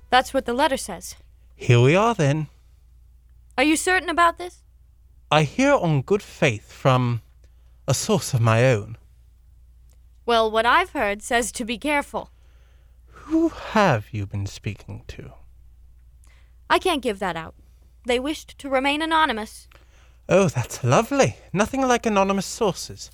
That's what the letter says. Here we are, then. Are you certain about this? I hear on good faith from a source of my own. Well, what I've heard says to be careful. Who have you been speaking to? I can't give that out. They wished to remain anonymous. Oh, that's lovely. Nothing like anonymous sources.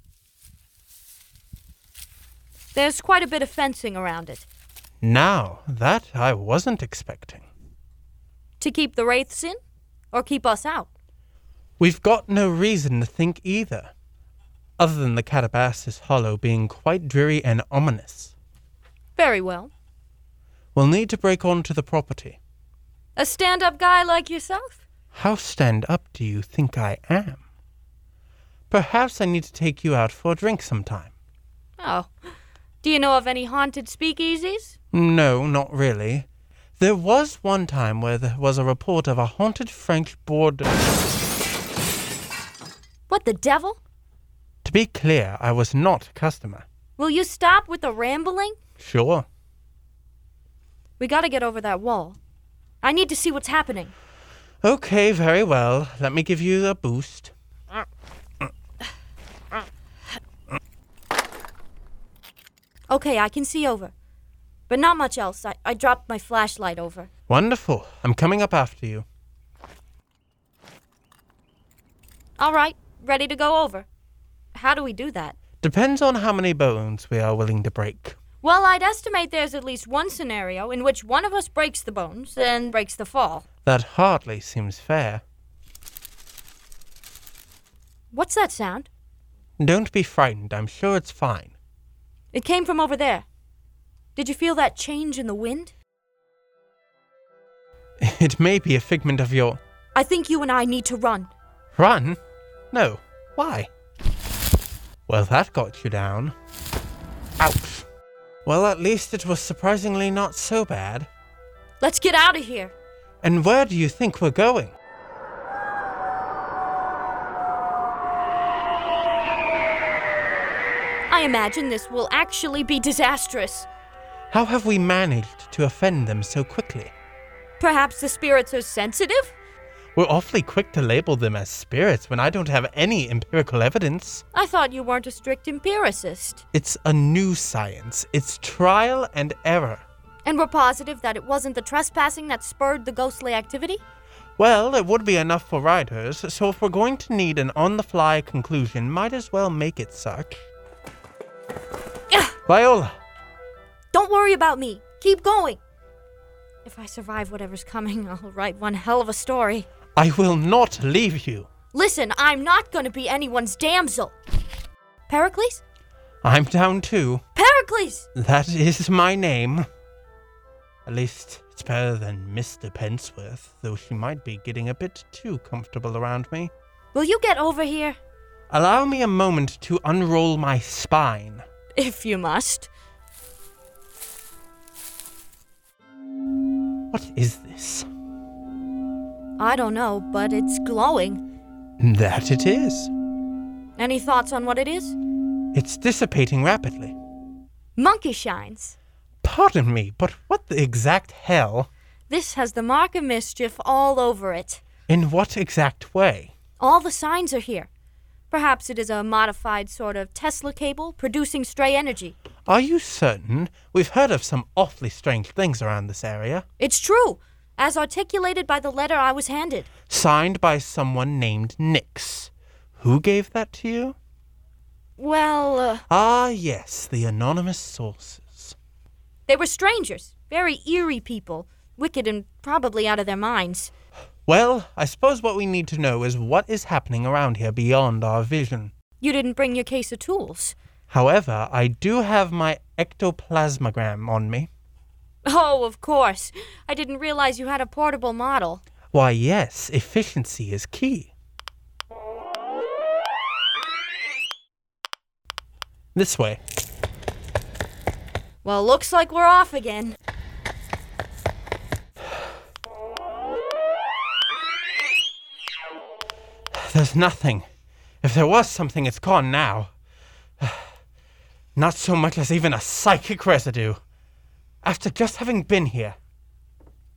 There's quite a bit of fencing around it. Now, that I wasn't expecting. To keep the wraiths in? Or keep us out? We've got no reason to think either, other than the Calabasas Hollow being quite dreary and ominous. Very well. We'll need to break onto the property. A stand-up guy like yourself? How stand-up do you think I am? Perhaps I need to take you out for a drink sometime. Oh. Do you know of any haunted speakeasies? No, not really. There was one time where there was a report of a haunted French border. What the devil? To be clear, I was not a customer. Will you stop with the rambling? Sure. We gotta get over that wall. I need to see what's happening. Okay, very well. Let me give you a boost. Okay, I can see over. But not much else. I dropped my flashlight over. Wonderful. I'm coming up after you. All right, ready to go over. How do we do that? Depends on how many bones we are willing to break. Well, I'd estimate there's at least one scenario in which one of us breaks the bones, then breaks the fall. That hardly seems fair. What's that sound? Don't be frightened. I'm sure it's fine. It came from over there. Did you feel that change in the wind? It may be a figment of your... I think you and I need to run. Run? No. Why? Well, that got you down. Ouch. Well, at least it was surprisingly not so bad. Let's get out of here. And where do you think we're going? I imagine this will actually be disastrous. How have we managed to offend them so quickly? Perhaps the spirits are sensitive? We're awfully quick to label them as spirits when I don't have any empirical evidence. I thought you weren't a strict empiricist. It's a new science. It's trial and error. And we're positive that it wasn't the trespassing that spurred the ghostly activity? Well, it would be enough for riders, so if we're going to need an on-the-fly conclusion, might as well make it such. Viola! Don't worry about me. Keep going. If I survive whatever's coming, I'll write one hell of a story. I will not leave you. Listen, I'm not going to be anyone's damsel. Pericles? I'm down too. Pericles! That is my name. At least it's better than Mr. Pensworth, though she might be getting a bit too comfortable around me. Will you get over here? Allow me a moment to unroll my spine. If you must. What is this? I don't know, but it's glowing. That it is. Any thoughts on what it is? It's dissipating rapidly. Monkey shines. Pardon me, but what the exact hell? This has the mark of mischief all over it. In what exact way? All the signs are here. Perhaps it is a modified sort of Tesla cable producing stray energy. Are you certain? We've heard of some awfully strange things around this area. It's true, as articulated by the letter I was handed. Signed by someone named Nix. Who gave that to you? Well, Ah, yes, the anonymous sources. They were strangers, very eerie people, wicked and probably out of their minds. Well, I suppose what we need to know is what is happening around here beyond our vision. You didn't bring your case of tools. However, I do have my ectoplasmogram on me. Oh, of course. I didn't realize you had a portable model. Why, yes, efficiency is key. This way. Well, looks like we're off again. There's nothing. If there was something, it's gone now. Not so much as even a psychic residue. After just having been here.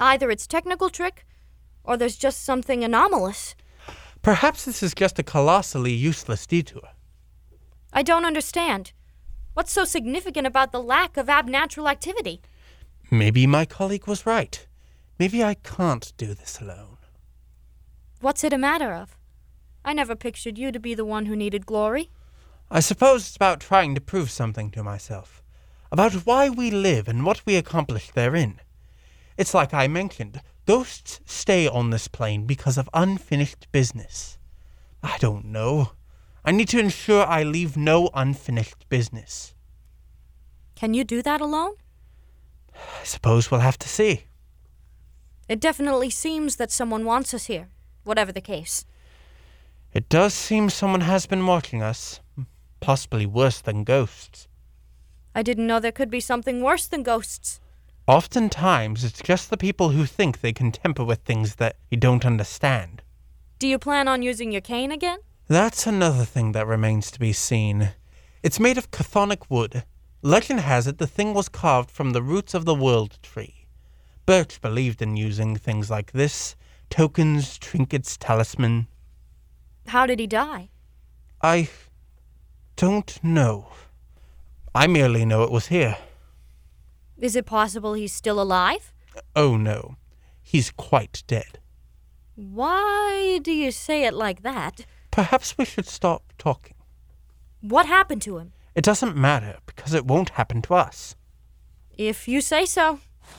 Either it's technical trick, or there's just something anomalous. Perhaps this is just a colossally useless detour. I don't understand. What's so significant about the lack of abnatural activity? Maybe my colleague was right. Maybe I can't do this alone. What's it a matter of? I never pictured you to be the one who needed glory. I suppose it's about trying to prove something to myself. About why we live and what we accomplish therein. It's like I mentioned, ghosts stay on this plane because of unfinished business. I don't know. I need to ensure I leave no unfinished business. Can you do that alone? I suppose we'll have to see. It definitely seems that someone wants us here, whatever the case. It does seem someone has been watching us. Possibly worse than ghosts. I didn't know there could be something worse than ghosts. Oftentimes, it's just the people who think they can tamper with things that you don't understand. Do you plan on using your cane again? That's another thing that remains to be seen. It's made of chthonic wood. Legend has it the thing was carved from the roots of the world tree. Birch believed in using things like this. Tokens, trinkets, talisman. How did he die? I don't know. I merely know it was here. Is it possible he's still alive? Oh no, he's quite dead. Why do you say it like that? Perhaps we should stop talking. What happened to him? It doesn't matter, because it won't happen to us. If you say so.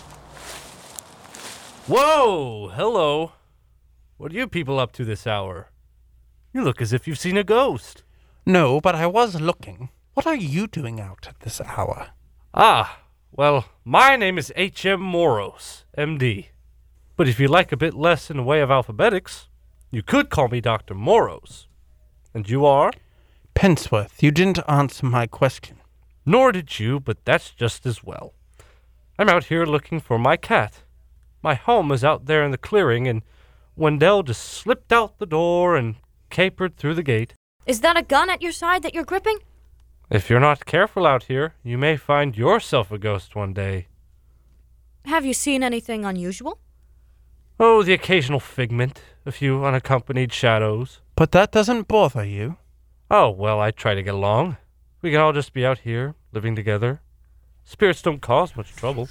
Whoa! Hello. What are you people up to this hour? You look as if you've seen a ghost. No, but I was looking. What are you doing out at this hour? Well, my name is H.M. Moros, M.D. But if you like a bit less in the way of alphabetics, you could call me Dr. Moros. And you are? Pensworth, you didn't answer my question. Nor did you, but that's just as well. I'm out here looking for my cat. My home is out there in the clearing, and Wendell just slipped out the door and capered through the gate. Is that a gun at your side that you're gripping? If you're not careful out here, you may find yourself a ghost one day. Have you seen anything unusual? Oh, the occasional figment, a few unaccompanied shadows. But that doesn't bother you? Oh, well, I try to get along. We can all just be out here, living together. Spirits don't cause much trouble.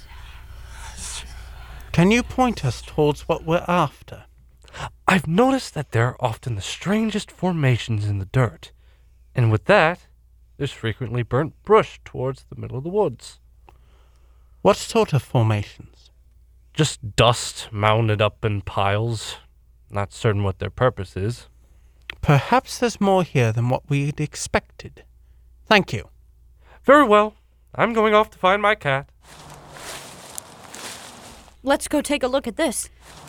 Can you point us towards what we're after? I've noticed that there are often the strangest formations in the dirt. And with that, there's frequently burnt brush towards the middle of the woods. What sort of formations? Just dust mounded up in piles. Not certain what their purpose is. Perhaps there's more here than what we'd expected. Thank you. Very well. I'm going off to find my cat. Let's go take a look at this.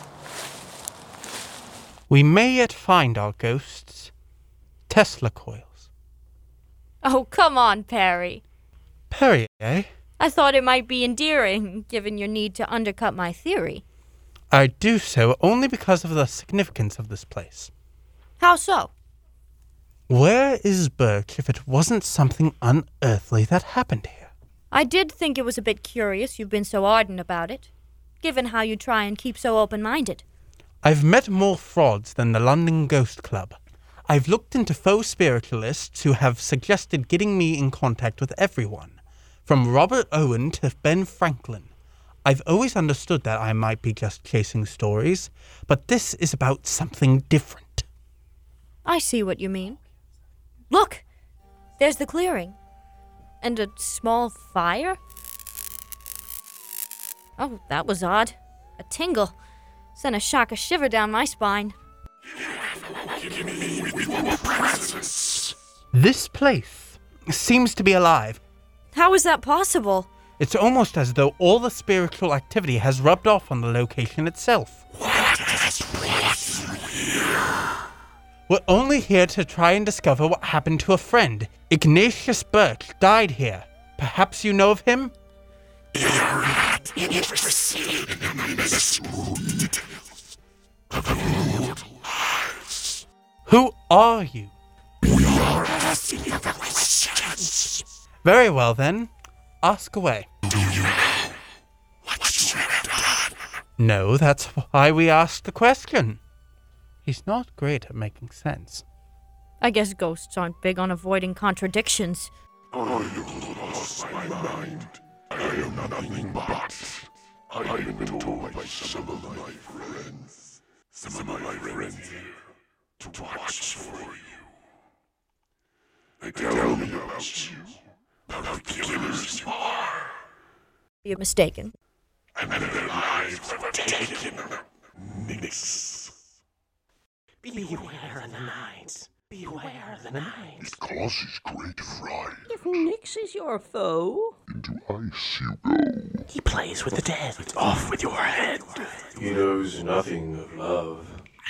We may yet find our ghosts. Tesla coils. Oh, come on, Perry. Perry, eh? I thought it might be endearing, given your need to undercut my theory. I do so only because of the significance of this place. How so? Where is Birch if it wasn't something unearthly that happened here? I did think it was a bit curious you've been so ardent about it, given how you try and keep so open-minded. I've met more frauds than the London Ghost Club. I've looked into faux spiritualists who have suggested getting me in contact with everyone, from Robert Owen to Ben Franklin. I've always understood that I might be just chasing stories, but this is about something different. I see what you mean. Look! There's the clearing. And a small fire? Oh, that was odd. A tingle. Sent a shock of shiver down my spine. This place seems to be alive. How is that possible? It's almost as though all the spiritual activity has rubbed off on the location itself. We're only here to try and discover what happened to a friend. Ignatius Birch died here. Perhaps you know of him? Who are you? Very well then. Ask away. No, that's why we asked the question. He's not great at making sense. I guess ghosts aren't big on avoiding contradictions. I have lost my mind. I am nothing but. I have been told by some of my friends here, to watch for you. They tell me about you, about the killers you are, You're mistaken. and their lives have taken Nix. Beware of the night. Beware of the night. It causes great fright. If Nix is your foe, Into ice you go. he plays with the dead. Off with your head. He knows nothing of love.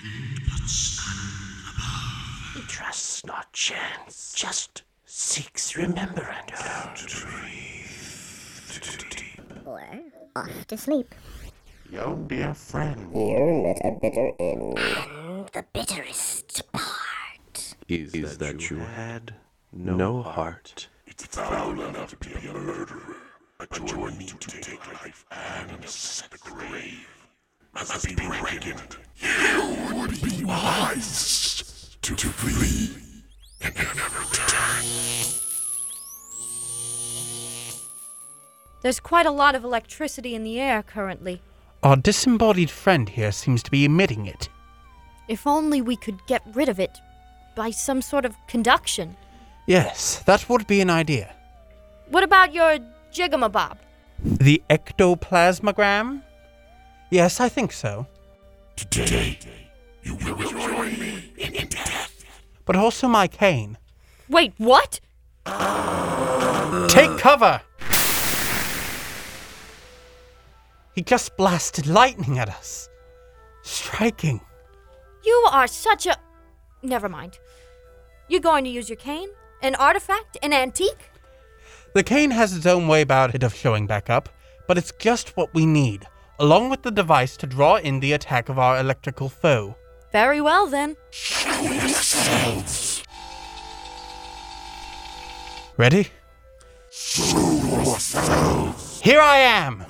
He trusts not chance, just seeks remembrance. Or off to sleep. Your dear friend. Here, let a bitter end. And the bitterest part. Is that you had no heart? It's foul enough to be a murderer. Join me to take life and set the grave. Must be reckoned. You would be wise to flee and never return. There's quite a lot of electricity in the air currently. Our disembodied friend here seems to be emitting it. If only we could get rid of it by some sort of conduction. Yes, that would be an idea. What about your jigamabob? The ectoplasmogram? Yes, I think so. Today, you will join me in death. But also my cane. Wait, what? Take cover! He just blasted lightning at us. Striking. You are such a... Never mind. You're going to use your cane? An artifact? An antique? The cane has its own way about it of showing back up, but it's just what we need, along with the device to draw in the attack of our electrical foe. Very well, then. Ready? Here I am!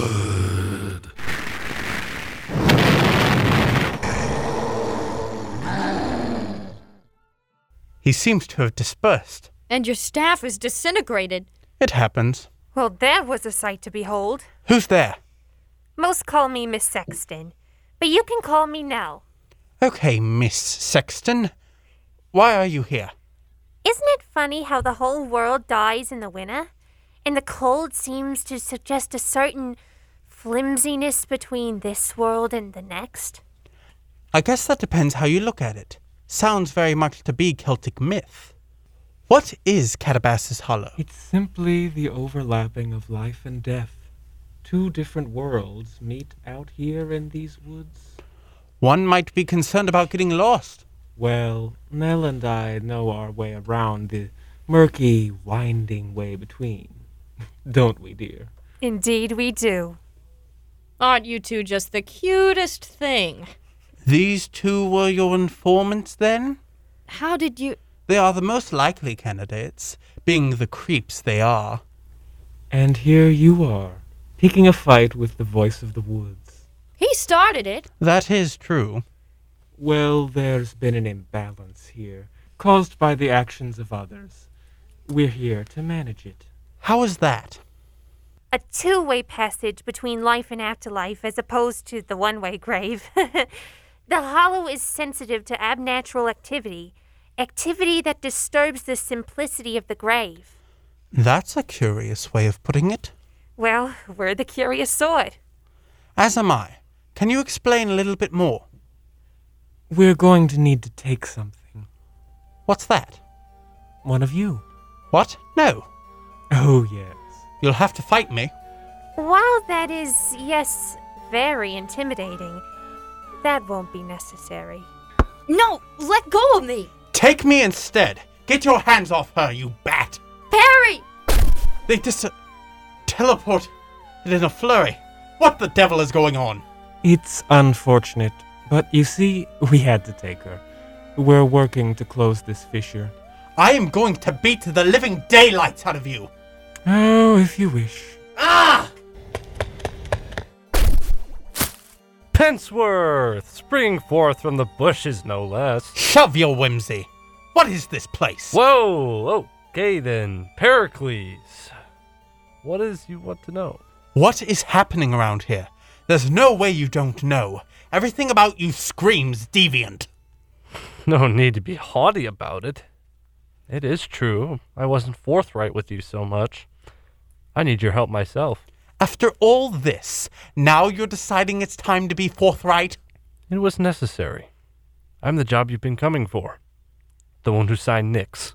He seems to have dispersed. And your staff is disintegrated. It happens. Well, that was a sight to behold. Who's there? Most call me Miss Sexton, but you can call me Nell. Okay, Miss Sexton. Why are you here? Isn't it funny how the whole world dies in the winter, and the cold seems to suggest a certain flimsiness between this world and the next? I guess that depends how you look at it. Sounds very much to be Celtic myth. What is Catabasis Hollow? It's simply the overlapping of life and death. Two different worlds meet out here in these woods. One might be concerned about getting lost. Well, Nell and I know our way around the murky, winding way between. Don't we, dear? Indeed we do. Aren't you two just the cutest thing? These two were your informants, then? How did you... They are the most likely candidates, being the creeps they are. And here you are, picking a fight with the voice of the woods. He started it. That is true. Well, there's been an imbalance here, caused by the actions of others. We're here to manage it. How is that? A two-way passage between life and afterlife as opposed to the one-way grave. The hollow is sensitive to abnatural activity that disturbs the simplicity of the grave. That's a curious way of putting it. Well, we're the curious sort. As am I. Can you explain a little bit more? We're going to need to take something. What's that? One of you. What? No. Oh, yes. You'll have to fight me. While that is, yes, very intimidating, that won't be necessary. No, let go of me. Take me instead. Get your hands off her, you bat. Perry! They teleport in a flurry. What the devil is going on? It's unfortunate, but you see, we had to take her. We're working to close this fissure. I am going to beat the living daylights out of you. Oh, if you wish. Ah! Penceworth, springing forth from the bushes, no less. Shove your whimsy. What is this place? Whoa, okay then. Pericles, what is you want to know? What is happening around here? There's no way you don't know. Everything about you screams deviant. No need to be haughty about it. It is true. I wasn't forthright with you so much. I need your help myself. After all this, now you're deciding it's time to be forthright? It was necessary. I'm the job you've been coming for. The one who signed Nix.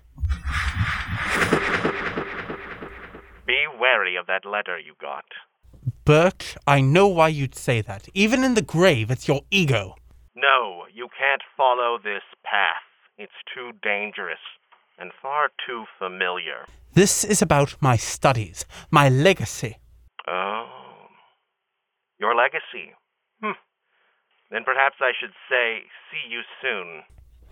Be wary of that letter you got. Birch, I know why you'd say that. Even in the grave, it's your ego. No, you can't follow this path. It's too dangerous and far too familiar. This is about my studies, my legacy. Oh. Your legacy. Then perhaps I should say, see you soon.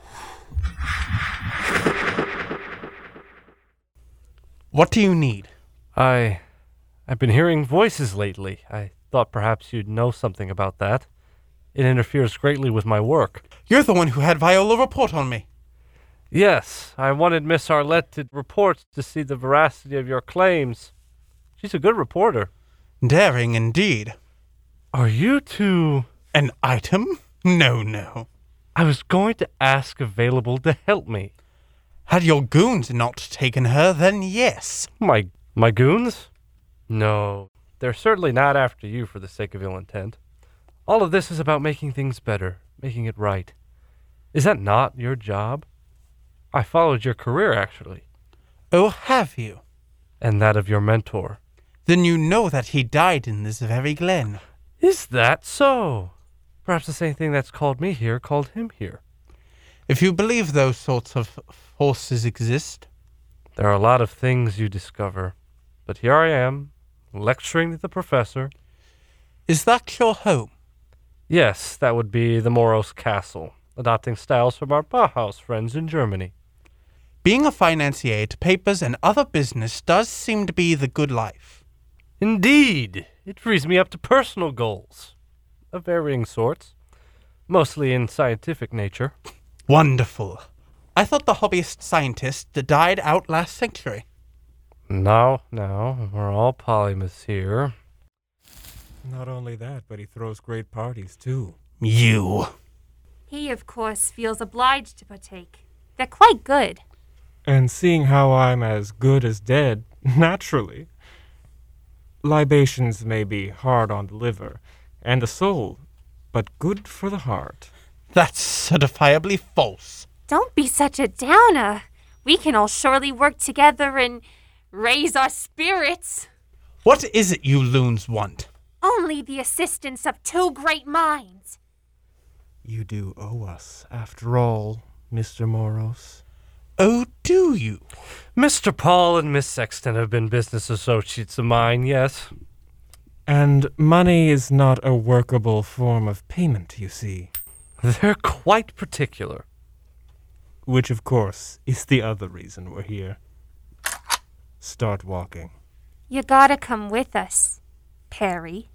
What do you need? I've been hearing voices lately. I thought perhaps you'd know something about that. It interferes greatly with my work. You're the one who had Viola report on me. Yes, I wanted Miss Arlette to report to see the veracity of your claims. She's a good reporter. Daring indeed. Are you two... An item? No. I was going to ask available to help me. Had your goons not taken her, then yes. My goons? No, they're certainly not after you for the sake of ill intent. All of this is about making things better, making it right. Is that not your job? I followed your career, actually. Oh, have you? And that of your mentor. Then you know that he died in this very glen. Is that so? Perhaps the same thing that's called me here called him here. If you believe those sorts of forces exist. There are a lot of things you discover. But here I am, lecturing to the professor. Is that your home? Yes, that would be the Moros Castle, adopting styles from our Bauhaus friends in Germany. Being a financier to papers and other business does seem to be the good life. Indeed, it frees me up to personal goals, of varying sorts, mostly in scientific nature. Wonderful. I thought the hobbyist scientist died out last century. No, we're all polymaths here. Not only that, but he throws great parties, too. You. He, of course, feels obliged to partake. They're quite good. And seeing how I'm as good as dead, naturally. Libations may be hard on the liver and the soul, but good for the heart. That's certifiably false. Don't be such a downer. We can all surely work together and raise our spirits. What is it you loons want? Only the assistance of two great minds. You do owe us, after all, Mr. Moros. Oh, do you? Mr. Paul and Miss Sexton have been business associates of mine, yes. And money is not a workable form of payment, you see. They're quite particular. Which, of course, is the other reason we're here. Start walking. You gotta come with us, Perry.